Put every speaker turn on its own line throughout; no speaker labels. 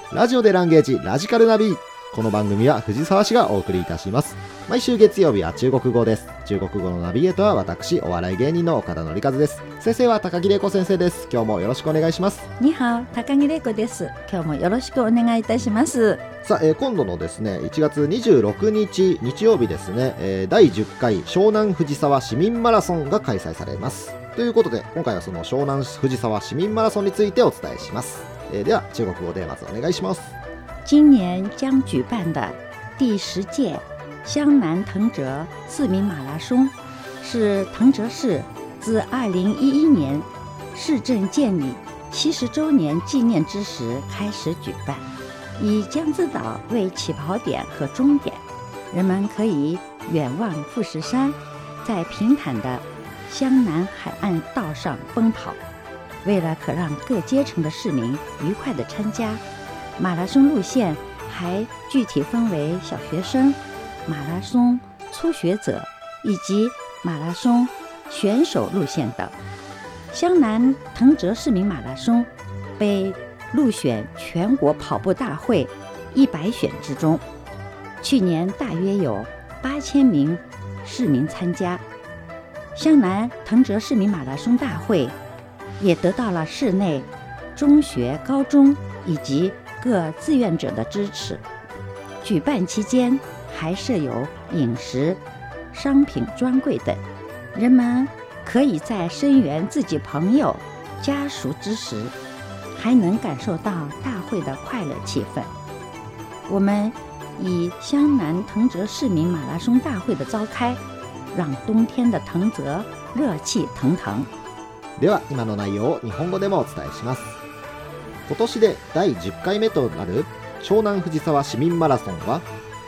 ラジオでランゲージラジカルナビ。この番組は藤沢市がお送りいたします。毎週月曜日は中国語です。中国語のナビゲートは私、お笑い芸人の岡田典和です。先生は高木玲子先生です。今日もよろしくお願いします。
にはお、高木玲子です。今日もよろしくお願いいたします。
さあ、今度のですね1月26日日曜日ですね、第10回湘南藤沢市民マラソンが開催されます。ということで今回はその湘南藤沢市民マラソンについてお伝えします。では中国語でまずお願いします。
今年将举办的第10届湘南藤泽市民马拉松是藤泽市自2011年市政建立70周年纪念之时开始举办，以江之岛为起跑点和终点，人们可以远望富士山，在平坦的湘南海岸道上奔跑。为了可让各阶层的市民愉快地参加，马拉松路线还具体分为小学生、马拉松初学者以及马拉松选手路线等。湘南藤泽市民马拉松被入选全国跑步大会100选之中，去年大约有8000名市民参加。湘南藤泽市民马拉松大会也得到了市内中学、高中以及各志愿者的支持。举办期间还设有饮食、商品专柜等，人们可以在声援自己朋友、家属之时，还能感受到大会的快乐气氛。我们以湘南藤泽市民马拉松大会的召开，让冬天的藤泽热气腾腾。
では今の内容を日本語でもお伝えします。今年で第10回目となる湘南藤沢市民マラソンは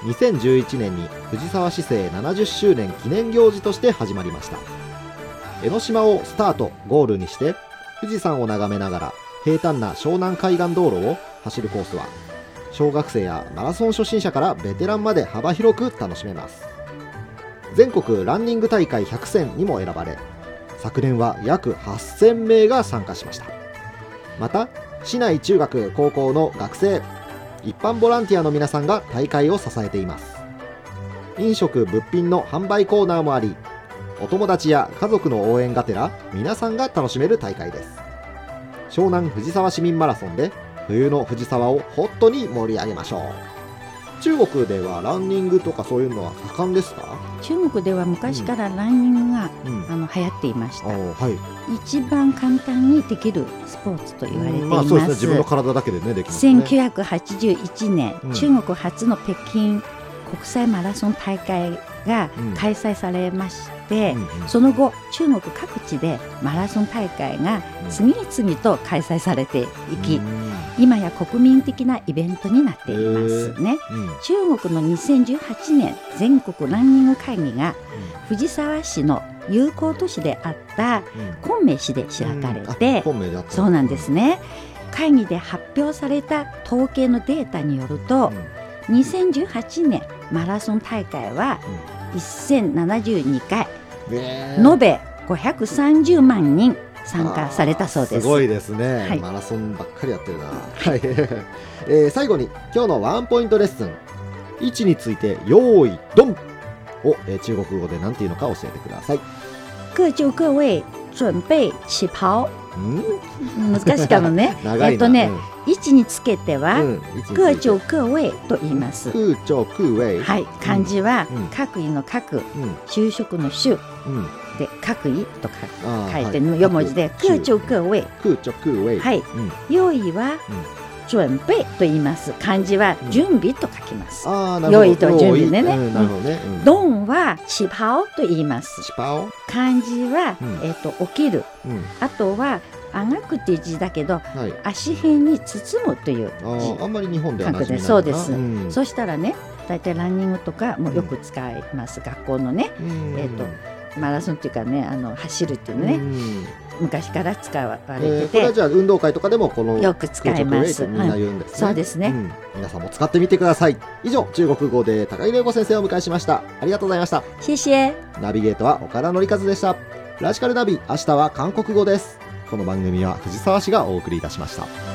2011年に藤沢市政70周年記念行事として始まりました。江ノ島をスタートゴールにして富士山を眺めながら平坦な湘南海岸道路を走るコースは小学生やマラソン初心者からベテランまで幅広く楽しめます。全国ランニング大会100選にも選ばれ、昨年は約8000名が参加しました。また市内中学高校の学生、一般ボランティアの皆さんが大会を支えています。飲食物品の販売コーナーもあり、お友達や家族の応援がてら皆さんが楽しめる大会です。湘南藤沢市民マラソンで冬の藤沢をホットに盛り上げましょう。中国ではランニングとかそういうのは盛んですか？
中国では昔からランニングが、流行っていました。一番簡単にできるスポーツと言われています。
そうですね、自分の体だけでねできますね。
1981年、中国初の北京国際マラソン大会が開催されまして、その後中国各地でマラソン大会が次々と開催されていき、今や国民的なイベントになっていますね。中国の2018年全国ランニング会議が藤沢市の友好都市であった昆明市で開かれて、そうなんですね。会議で発表された統計のデータによると、2018年マラソン大会は1072回、延べ530万人参加されたそうです。
すごいですね、マラソンばっかりやってるな。最後に今日のワンポイントレッスン、位置について用意ドンを、中国語で何て言うのか教えてください。
各就各位準備起跑。難しいかもね。位置につけては各就各位と言います。
各就各位、
漢字は各位の各、就職の就で各位とか書いて4文字で各就各位。用意は準備と言います。漢字は準備と書きます。用意と準備でね。ドンは起跑と言います。漢字は起きる。あとはあがくっていう字だけど、足辺に包むという字。
あんまり日本では馴染みないな。
そうです。そしたらね、だいたいランニングとかもよく使います。学校のね、マラソンっていうかね、走るっていうね、昔から使われてて、
これはじゃあ運動会とかでもこの
よく使います。
みんな言うんですね。
そうですね。
皆さんも使ってみてください。以上、中国語で高木玲子先生をお迎えしました。ありがとうございました。
謝謝。
ナビゲートは岡田典和でした。ラジカルナビ、明日は韓国語です。この番組は藤沢市がお送りいたしました。